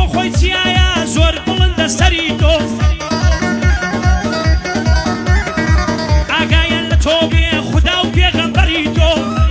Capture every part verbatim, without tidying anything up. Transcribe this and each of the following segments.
خۆی چیایە زۆر بڵندە سەری تۆ ئاگایان لە تۆ بێ خودا و پێغەمبەری تۆ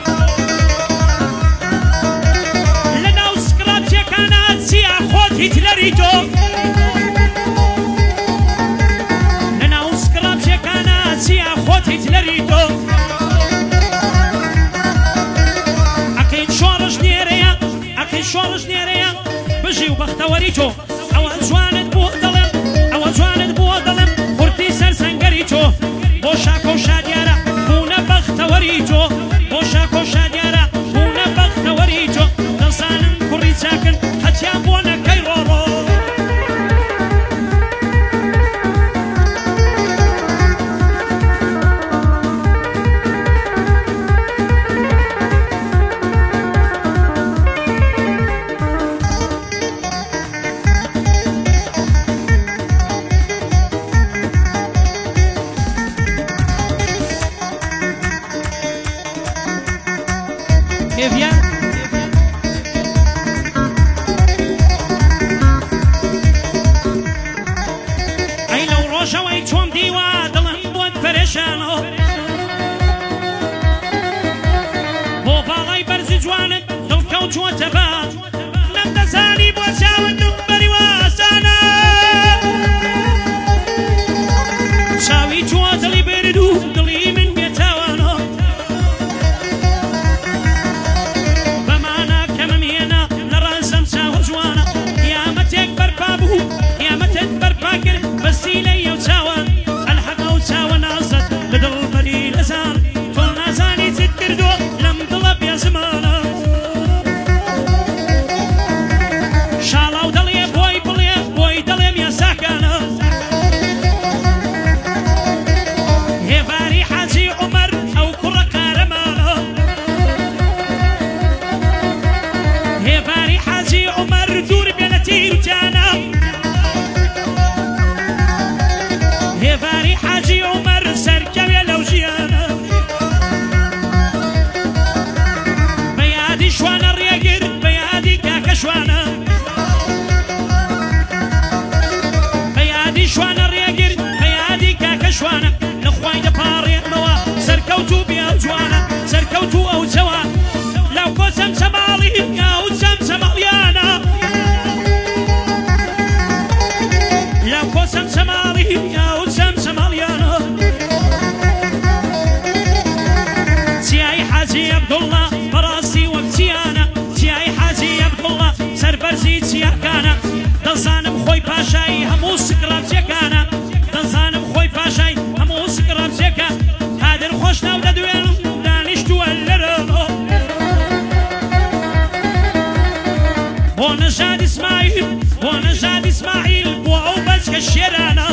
لە ناو سکراتچیەکانە چیە خۆت هیتلەری تۆ لە ناو سکراتچیەکانە چیە خۆت هیتلەری تۆ ئەکەی شۆڕش نێرەیە ئەکەی شۆڕش نێرەیە بژی و بەختەوەری تۆ ئەوە جوانت بۆ دەڵێم ئەوە جوانت بۆ دەڵێم قورتی سەر سەنگەری تۆ بۆ شاکۆ شادیارە بوونە بەختەوەری تۆ بۆ شاکۆ شادیارە بوونە بەختەوەری تۆ دەزانم کوڕی چاکن هەتیان بۆ نەکەی ڕۆڕۆ Viens. Ay لو روشا وای چوم دیوا دلم بود پریشانو بۆ باڵای بەرزی جوانت دڵکەوتووەتەبا نەمدەزانی بۆ چاوەندم بەری واسانە چاوی چووە دڵی بێرد و دڵی من بێتاوانە بسيلي وتاوان الحق وتاوان عزت بدل بري لزان طول نازاني تتكردو لم طلب يا زمانة شالا ودلي بوي بلي بوي دلي يا ساكنة هي باري حاجي عمر او كرة كارمانة هي باري حاجي عمر دور بينتي وتانا هێڤاری حاجی عومەر سەرکەوێ لەو ژیانە بە یادی شوانە ڕێگر بە یادی کاکە شوانە بە یادی شوانە ڕێگر بە یادی کاکە شوانە لەخوای دەپاڕێنمەوە سەرکەوتوو بێ جوانە سەرکەوتوو ئەو جەوان لەو کۆچەم سەماڵی یاو چەم سەماڵیانە لەو کۆچەم سەماڵی یاو چەم سەماڵیانە چیای حاجی عەبدوڵڵا بەڕاستی وەک چیانە چیای حاجی عەبدوڵڵا سەربەرزی چیاکانە دەزانم خۆی پاشایی هەموو سکرامچیەکانە دەزانم خۆی پاشای هەموو سکرامچیەکە قادر خۆش ناو دەدوێنم دانیشتووە لەرەوە بۆ نەژاد ئیسماعیل بۆ نەژاد ئیسماعیل بۆ ئەو بەچکە شێرانە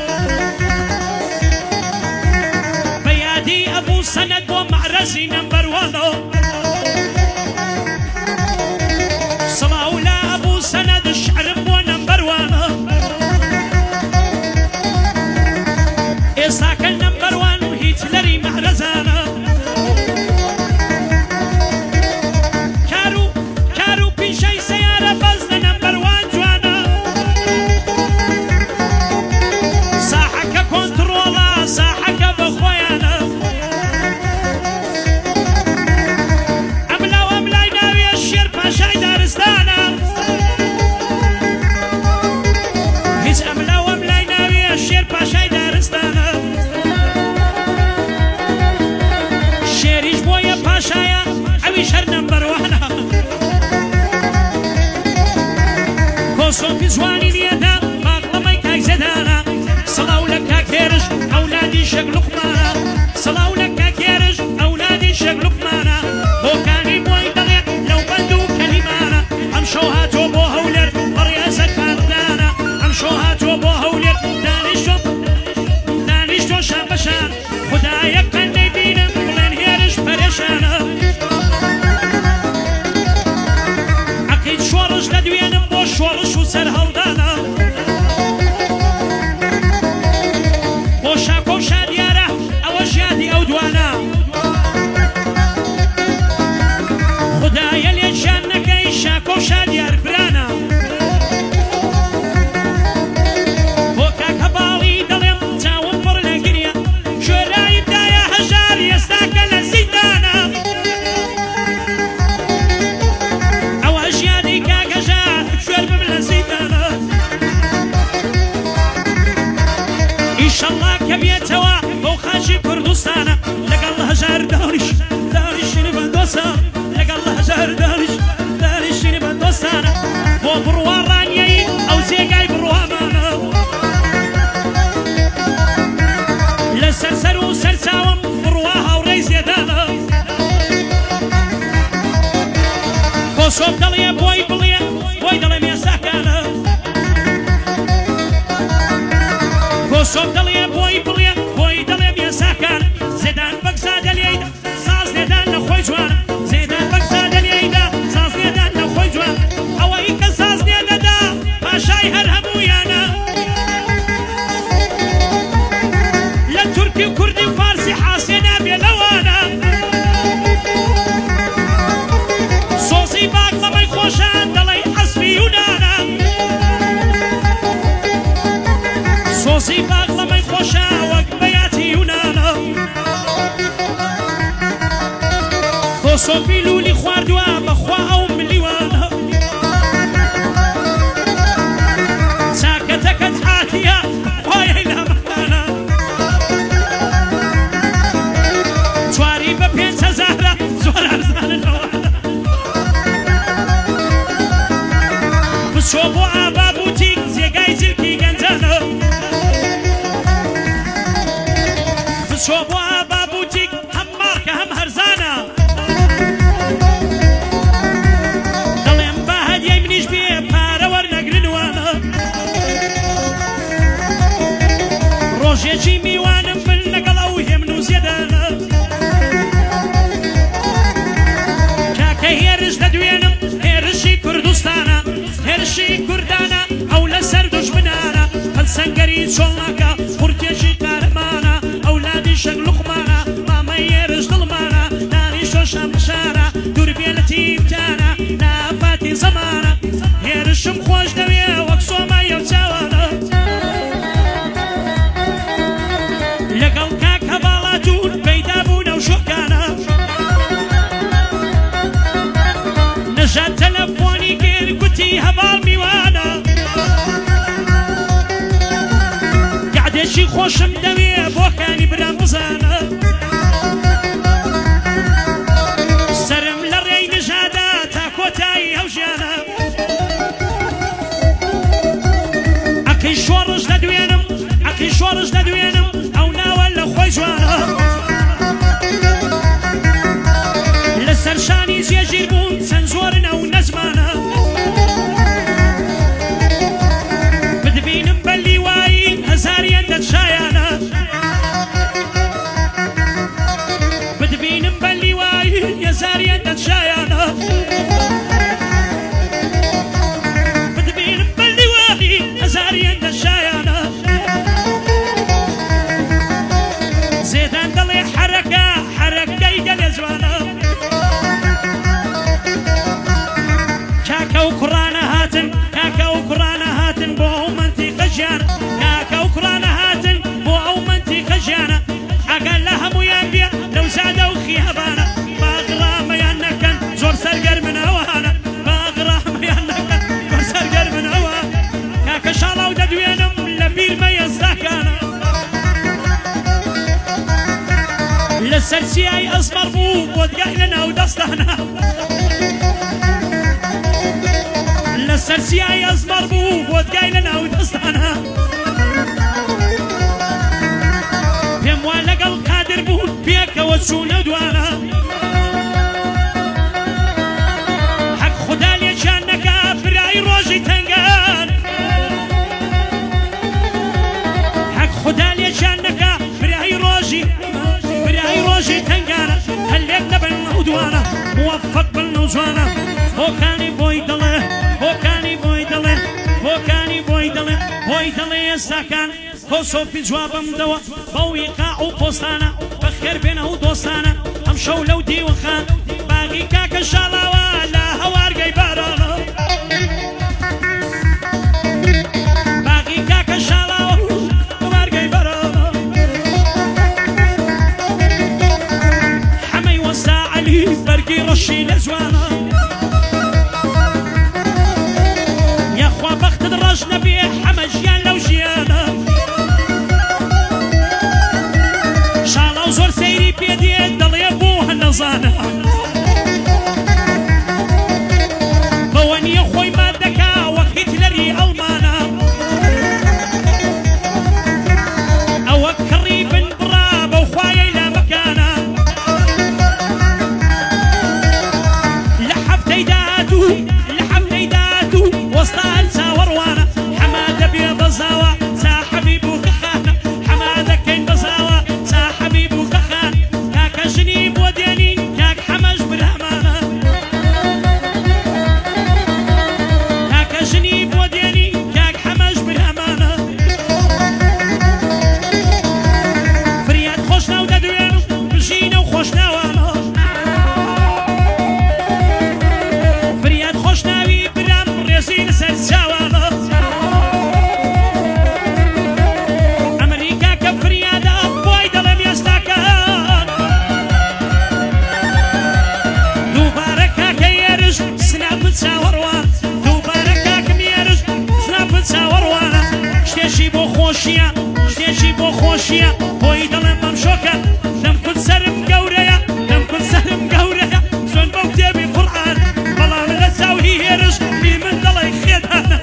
بە یادی ئەبوو سەنەد بۆ مەعرەزی نەمبەروانە سڵاو لە ئەبوو سەنەد شعرم بۆ نەمبەروانە ئێستاکە نەمبەروان و هیتلەری مەعرەزانە کارو کارو پیشەی سەیارە بەز لە نەمبەروان جوانە ساحەکە کۆنتڕۆڵە ساحەکە بەخۆیانە ئەملاو ئەملای ناوێ شێر پاشای دارستانە هیچ ئەملاو ئەملای ناوێ شێر پاشای دارستانە شێریش بۆیە پاشایە ئەویش هەر نەمبەروانە کۆسۆفی جوانی لێدا باقلەمەی کاکزەدانە سڵاو لە کاکێرش ئەولادی شەک لوقمانە سڵاو لە کاکێرش ئەولادی شەک لوقمانە بۆکانی بۆی دەڵێ لەو بەند و کەلیمانە ئەم شەو هاتۆ بۆ هەولێر بەڕێزە کاردانە ئەم شەو هاتۆ بۆ هەولێر دانیشتۆ دانیشتۆ شان بەشان خودایە قەندەی بینم بڵێن هێرش پەرێشانە ئەکەیت شۆڕش دەدوێنم بۆ شۆڕش و سەر هەڵدانە بۆ شاکۆ و شادیارە ئەوەش یادی ئەو دوانە خۆسۆب دەڵێ بۆی بڵێ بۆی دەڵێ مێساکانە خۆسۆب دەڵێ بۆی بڵێ بۆی دەڵێ مێساکان زێدان بەگزادە لێیدا ساز لێدان لە خۆی جوانە زێدان بەگزادە لێیدا ساز لێدان لە خۆی جوان ئەوەی کە ساز لێدەدا پاشای هەر هەموویانە لە تورکی و کوردی و فارسی حاسێنا بێ لەوانە سۆزی باقلەمەی خۆشان دەڵێ حەسبی یونانە سۆزی باقلەمەی خۆشە وەک بەیاتی یونانە خۆسۆفی لولی خواردووە بەخوا ئەو ملیوانە چاکەتەکەت هاتیە خۆیەی لامەکانە چواری بە پێنج هەزارە زۆر ئەرزاننەوە بچۆ بۆ ئابا بوتیک جێگای جلکی گەنجانە بچۆ بۆ ئابا بوتیک هەم مارکە هەم هەرزانە دەڵێم با هەدیای منیش بێ پارە وەرنەگرنوانە ڕۆژێکی میوانم بن لەگەڵ ئەو هێمن و زێدانە کاکە هێرش دەدوێنم هێرشی کوردستانە هێرشی کوردانە ئەو لەسەر دوژمنانە هەلسەنگەری چۆڵناکە قورتێکی قارەمانە ئەولادی شەک لوقمانە مامەی هێرش دڵمانە دانی شۆشە مشارە دووربێ لە تیبتانە نافاتی زەمانە هێرشم خۆش دەوێ وەک سۆمایە و چاوانە لەگەڵ کاک هەباڵاتون پەیدا بوونە و شۆکانە نەژاد تەلەفۆنی کرد گوتی هەباڵ میوانە گعدێکی خۆشم دەوێ بۆکانی برام بزانە سرم لە ڕێی نژادە تا کۆتایی ئەو ژیانە ئەکەی شۆڕش دەدوێنم ئەکەی شۆڕش دەدوێنم ئەو ناوە لە خۆی جوانە لەسەر شانی زێژیر بوون چەند زۆرن ئەو نەزمانە بدبینم بە لیوایی هەزاریان دەتشایانە بدبینم بە لیوایی هەزاریان دەتشایانە بدبینم بە لیوایی هەزاریان دەتشایانە زێدان دەڵێ حەرەکە حەرەکەی گەلێ جوانە کاکە و کوڕانە هاتن کاکە و کوڕانە هاتن بۆ ئەو منتیقە ژیانە کاکە و کوڕانە هاتن بۆ ئەو منتیقە ژیانە ئەگەر لە هەموویان بێ لەو زادە و خیابانە باغڕامەیان نەکەن زۆر سەرگەرمنەوانە باغڕامەیان نەکەن زۆر سەرگەرمنەوە کاکە شاڵاو دەدوێنم لە بیرمە ئێستاکانە لەسەر چیای ئەزمەڕ بوو بۆدگای لە ناو دەستانە لەسەر چیای ئەزمەڕ بوو بۆدگای لە ناو دەستانە پێم وا لەگەڵ قادر بوون پێکەوە چوونە دوانە حەق خودا لێکیان نەکا برای ڕۆژی تەنگان حەق خودا لێکیان نەکا برای ڕۆژی برای ڕۆژی تەنگانە هەلێک نەبن ئەو دوانە موەفەق بن و جوانە هۆکانی بۆی دەڵێ هۆکانی بۆی دەڵێ هۆکانی بۆی دەڵێ بۆی دەڵێ ئێستاکان خۆسۆفی جوابم دەوە بەوی قاع و پۆستانە بەخێر بێنە و دۆستانە ئەم شەو لەو دیوەخان باغی کاکە شاڵاوە لە هەوارگەی بارانە باغی کاکە شاڵاوە هەوارگەی بارانە حەمەی وەستا عەلی بەرگی ڕەشی لە جوانە یاخوا بەختت ڕەش نەبێ حەمە ژیان لەو ژیانە شاڵاو زۆر سەیری پێدێت دەڵێ بۆ هەنەزانە بەوە نییە خۆی مادەکا وەک هیتلەری ئەڵمانە ئەوە کڕی بن بڕا بەو خوایەی لامەکانە لە حەفتەی داهاتوو نەشیە بۆی دەڵێم مەم شۆکە لەم کورد سەرم گەورەیە لەم کورد سەرم گەورەیە چۆن بەو کتێبی قورئان بەڵام لە چاوی هێرش بی من دەڵێ خێدانە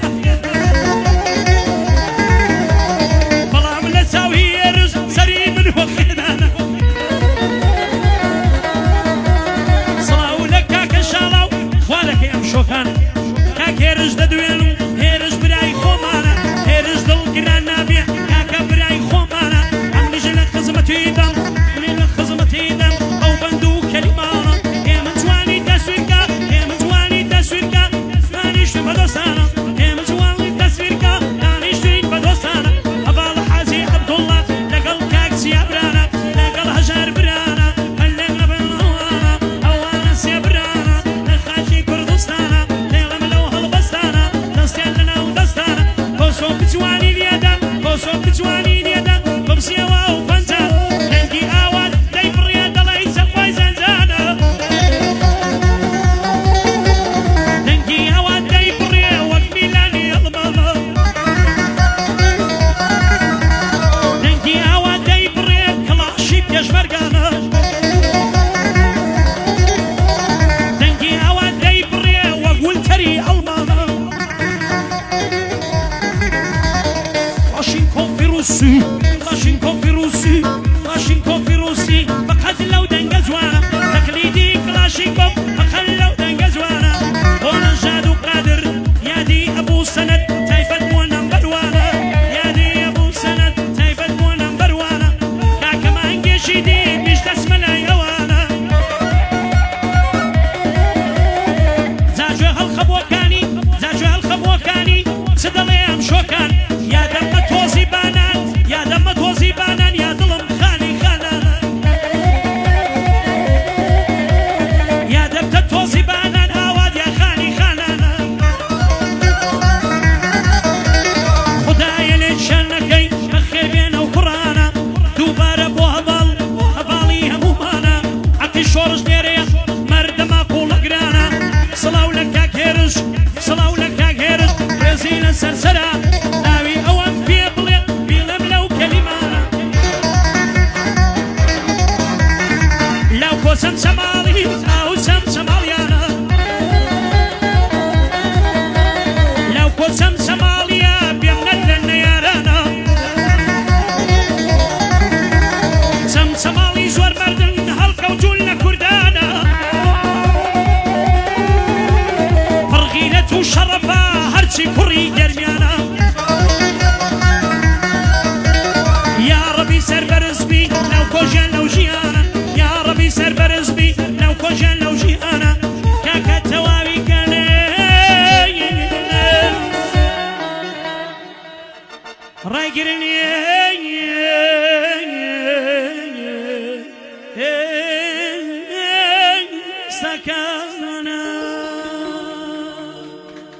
بەڵام لە چاوی هێرش سەری من وە خێدانە سڵاو لە کاکە شاڵاو خوا دەکەی ئەم شۆکان کاک هێرش دەدوێن و هێرش برای خۆمانە هێرش دڵگران نابێ کاکە برای خۆمانە ئەمنیژ لە خزمەتی دەم من لە خزمەتی دەم ئەو بەند و کەلیمانە ئێمە جوانی تەسویرکە ئێمە جوانی تەسویرکە دانیشتین بە دۆستانە ئێمە جوانی تەسویرکە دانیشتین بە دۆستانە هەباڵ حاجی عەبدوڵڵا لەگەڵ کاک سیابرانە لەگەڵ هەژار برانە هەلێم لەبن ئەوانە ئەوانە سێبرانە لە خاکی کوردستانە لێڵەم لەو هەڵبەستانە دەستیان لەناو دەستانە بۆسۆ بجوانی لێدا بۆسۆ بجوانی لێدا بەبسیەوە و پەنجە لەنگی ئاوات دەی بڕێ دەڵێ چەخوای زەنجانە لەنگی ئاوات دەی بڕێ وەک میلانی هەڵمەمە لەنگی ئاوات دەی بڕێ کڵاشی پێشمەرگانە لەنگی ئاوات دەی بڕێ وەک ولتەری ئەڵمانە کلاشینکۆف ڤیرۆسی کلاشینکۆف ڤیرۆسی کلاشینکۆف ڤیرۆسی فقط لەو دەنگە جوانە تەقلیدی کلاشینکۆف فقط لەو دەنگە جوانە بۆ نەژاد و قادر یادی ئەبوو سەنەد تایبەت بۆ نەمبەروانە یادی ئەبوو سەنەد تایبەت بۆ نەمبەروانە کاکە مانگێشی دی میش دەسمە لای ئەوانە جاجوێ هەڵخەبووەکانی جاجوێ هەڵخەبووەکانی چ دەڵێ ئەم شۆکان یادەمە تۆزی بانان یادەمە تۆزی بانان یا دڵم خانی خانانە یادەمە تۆزی بانان ئاوات یا خانی خانانە خودایە لێ شەرنەکەی بەخێر بێنە و قورئانە دووبارە بۆ هەباڵ هەباڵی هەمومانە عەقی شۆڕش نێرەیە مەردەما قوڵە گرانە سڵاو لە کاک هێرش سڵاو لە کاک هێرش ڕێزی لە سەرسەرە ناوی ئەوەم پێ بڵێ بیڵێم لەو کەلیمانە لەو کۆچەم چەماڵی ئاو چەم چەماڵیانە لەو کۆچەم چەماڵیە پێم نەدرێن نەیارانە چەم چەماڵی زۆر مەردن هەڵکەوتون لە کوردانە پڕغیرەت و شەڕەفە هەرچی کوڕی دەرمیانە